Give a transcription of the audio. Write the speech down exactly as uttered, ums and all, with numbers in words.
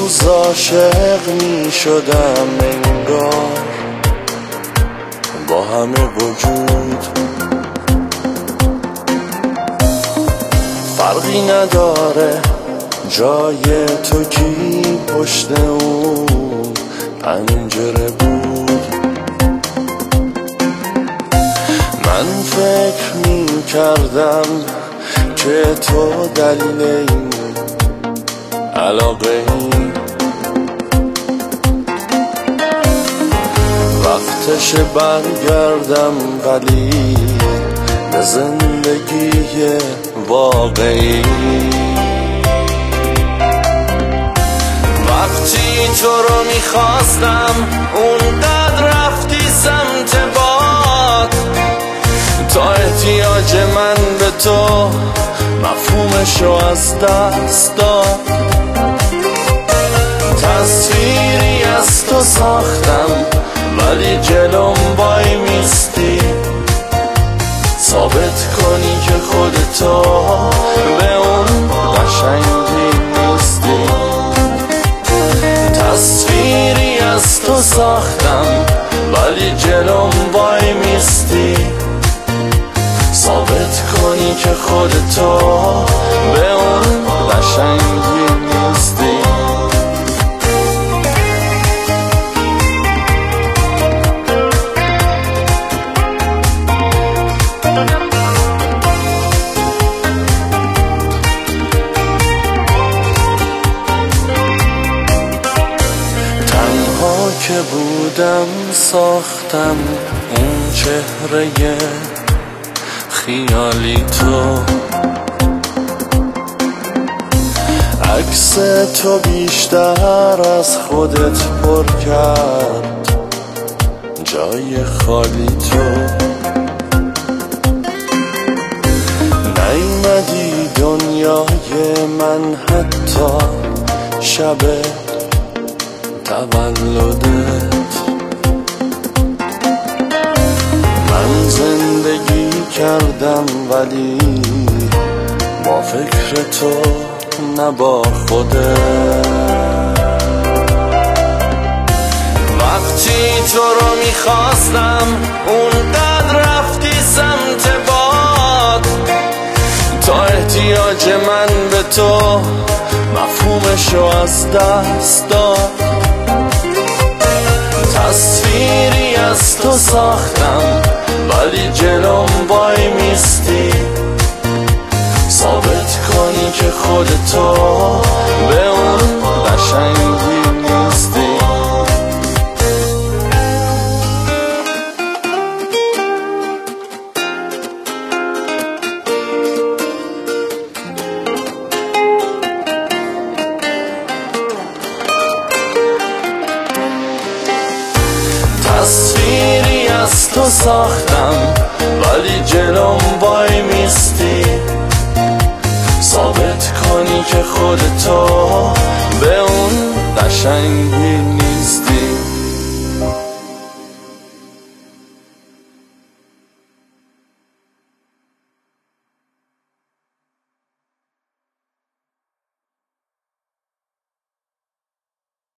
روز عاشق می شدم انگار با همه وجود، فرقی نداره جای تو کی پشت اون پنجره بود. من فکر می کردم که تو دلیل این علاقه ای، وقتش برگردم ولی به زندگی واقعی. وقتی تو رو میخواستم اونقدر رفتی سمت باد، تا احتیاج من به تو مفهومشو از دست داد. تصویری از تو ساختم ولی جلوم وای میستی، ثابت کنی که خودتو به اون قشنگی نیستی. تصویری از تو ساختم ولی جلوم وای میستی، ثابت کنی که خودتو به اون قشنگی نیستی. تنها که بودم ساختم اون چهره خیالی تو، عکس تو بیشتر از خودت پر کرد جای خالی تو. نیومدی دنیای من حتی شب تولدت. من زندگی کردم ولی با فکر تو نه با خودت. وقتی تو رو میخواستم اونقدر رفتی سمت باد، تا احتیاج من به تو مفهومشو از دست داد. تصویری از تو ساختم ولی جلوم وای میستی، ثابت کنی که خودتو به اون قشنگی نیستی. تصویری از تو ساختم ولی جلوم وای میستی، ثابت کنی که خودتو به اون قشنگی